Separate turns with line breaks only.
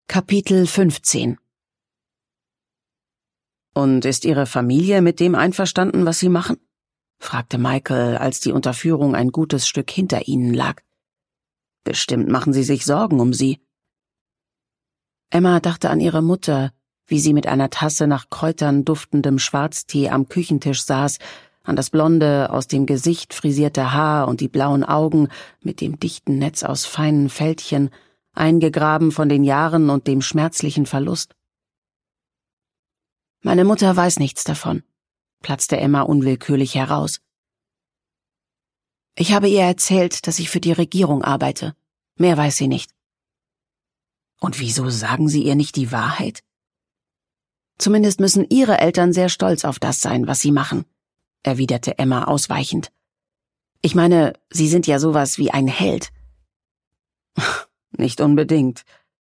Kapitel 15 »Und ist Ihre Familie mit dem einverstanden, was Sie machen?« fragte Michael, als die Unterführung ein gutes Stück hinter ihnen lag. »Bestimmt machen Sie sich Sorgen um sie.« Emma dachte an ihre Mutter, wie sie mit einer Tasse nach Kräutern duftendem Schwarztee am Küchentisch saß, an das blonde, aus dem Gesicht frisierte Haar und die blauen Augen mit dem dichten Netz aus feinen Fältchen, eingegraben von den Jahren und dem schmerzlichen Verlust. »Meine Mutter weiß nichts davon«, platzte Emma unwillkürlich heraus. »Ich habe ihr erzählt, dass ich für die Regierung arbeite. Mehr weiß sie nicht.« »Und wieso sagen Sie ihr nicht die Wahrheit?« »Zumindest müssen Ihre Eltern sehr stolz auf das sein, was Sie machen«, erwiderte Emma ausweichend. »Ich meine, Sie sind ja sowas wie ein Held.« »Nicht unbedingt«,